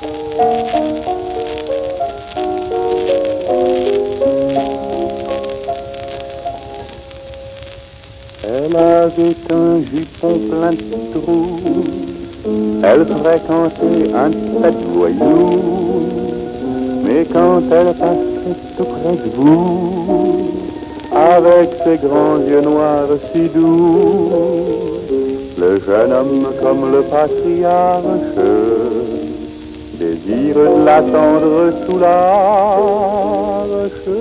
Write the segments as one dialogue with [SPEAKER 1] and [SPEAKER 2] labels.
[SPEAKER 1] Elle avait un jupon plein de trous, elle fréquentait un tas de voyous, mais quand elle passait tout près de vous, avec ses grands yeux noirs si doux, le jeune homme comme le patriarche désire de l'attendre sous l'arche.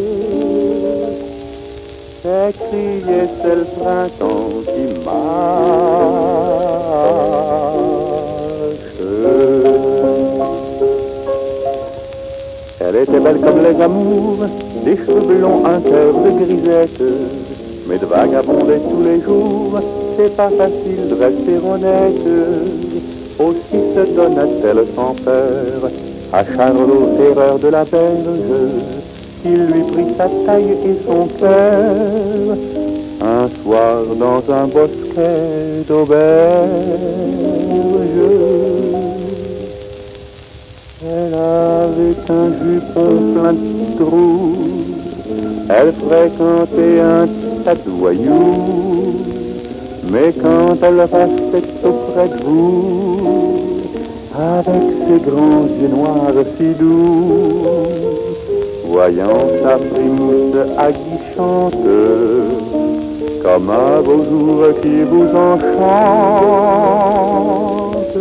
[SPEAKER 1] C'est crié, c'est le printemps qui marche. Elle était belle comme les amours, des cheveux blonds, un cœur de grisette, mais de vagabonder tous les jours, c'est pas facile de rester honnête. Aussi se donna-t-elle sans peur à Charlot, erreur de la berge, il lui prit sa taille et son cœur, un soir dans un bosquet d'auberge. Elle avait un jupon plein de trous, elle fréquentait un tas de voyous, mais quand elle restait auprès de vous, avec ses grands yeux noirs si doux, voyant sa frimousse aguichante, comme un beau jour qui vous enchante,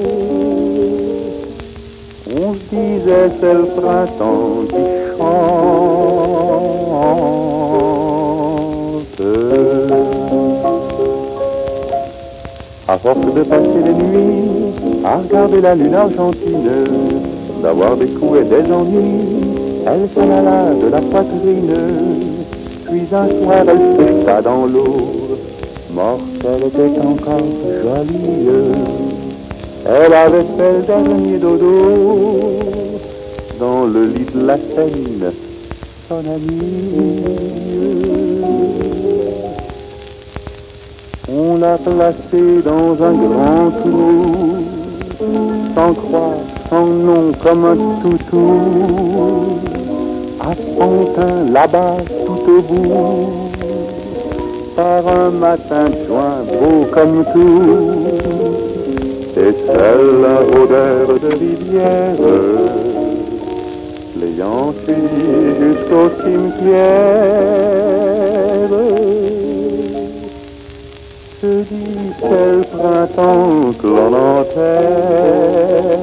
[SPEAKER 1] on se disait c'est le printemps qui chante. À force de passer les nuits à regarder la lune argentine, d'avoir des coups et des ennuis, elle s'en alla de la poitrine, puis un soir elle se jeta dans l'eau, morte elle était encore jolie, elle avait fait le dernier dodo, dans le lit de la Seine, son amie. On l'a placée dans un grand trou, sans croix, sans nom, comme un toutou, à Pantin, là-bas, tout au bout, par un matin de juin, beau comme tout, et seule la odeur de rivière, l'ayant suivi jusqu'au cimetière, se dit c'est le printemps que l'on enterre.